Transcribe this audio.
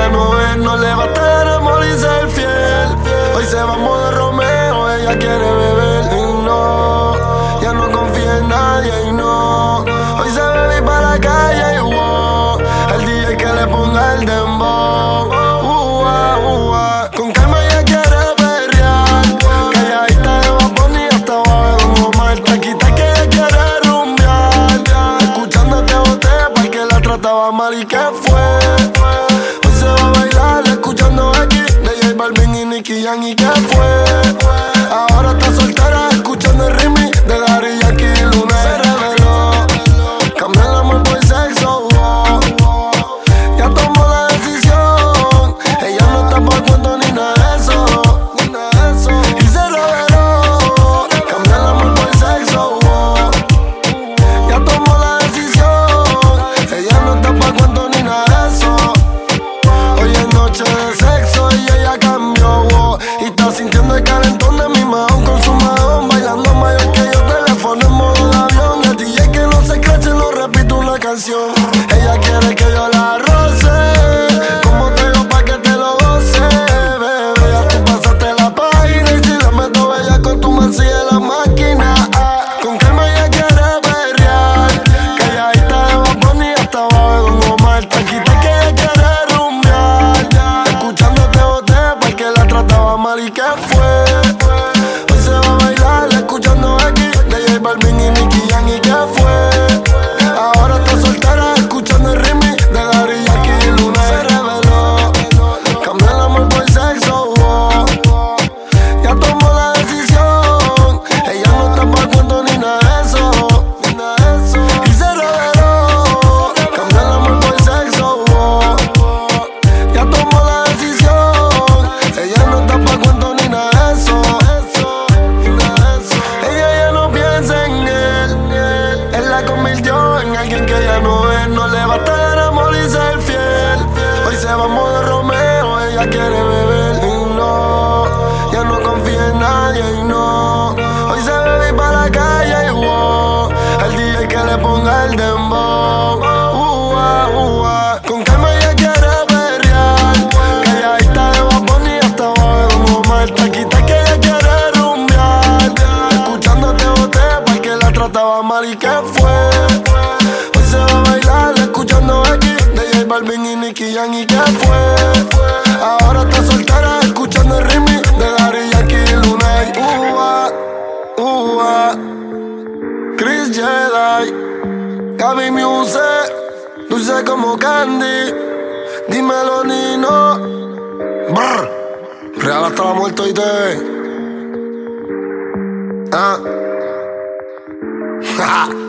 ella no es, no le basta el amor y ser fiel. Hoy se va a modo Romeo, ella quiere beber y no, ya no confía en nadie y no. Hoy se bebe para la calle y wow, el DJ que le ponga el dembow. Con calma ella quiere perrear, calladita de Bad Bunny hasta abajo de Don Omar. Taquita que ella quiere rumbear, escuchándote boté pa' que la trataba mal y que fue. Hoy se va a bailar escuchando X de J Balvin y Nicky Jam y que fue. Ahora está soltera escuchando el remix de Daddy Yankee y Luna. Se reveló, cambió el amor por sexo, ya tomó la decisión. Ella no está por cuento ni nada de eso, y se reveló, cambió el amor por sexo, ya tomó la decisión. Ella no está por cuento ni nada de eso. Hoy es noche de sexo y ella cambió, y está sintiendo el calentón de mi mahón con su mahón, bailando mayor que yo, teléfono en modo de avión. El DJ que no se crache, no repito una canción. Ella quiere que yo la roce, como te digo pa' que te lo goce, bebé. Ya tú pasaste la página y si la meto bella con tu man sigue la máquina. Con calma ella quiere perrear, calladita de Bad Bunny hasta abajo de Don Omar. Taquita que ella quiere rumbear, escuchándote boté pa' que la trataba mal y que fue. Hoy se va a bailar escuchando X de J Balvin y Nicky Jam y que fue. Ahora está soltera escuchando el remix de Daddy Yankee y Luna. Se reveló, cambió el amor por sexo, ya tomó la decisión. Ella no está pa' cuento ni nada de eso, y se reveló, cambió el amor por sexo, ya tomó la decisión. Ella no está pa' cuento ni nada de eso. Ella ya no piensa en él la convirtió en alguien que ella no es. No le basta el amor y ser fiel. Hoy se va a modo Romeo, ella quiere beber y no, ya no confía en nadie y no. Hoy se bebe para la calle y wow, el DJ que le ponga el dembow. Con calma ella quiere perrear, calladita de Bad Bunny hasta abajo de Don Omar. Taquita que ella quiere rumbear, escuchándote boté pa' que la trataba mal y que fue. Hoy se va a bailar escuchando X de J Balvin y Nicky Jam y que fue. Ahora está soltera escuchando el remix de Daddy Yankee y Luna. Chris Jedi, Gaby Music, dulce como candy. Dímelo Nino, brr, real hasta la muerte y te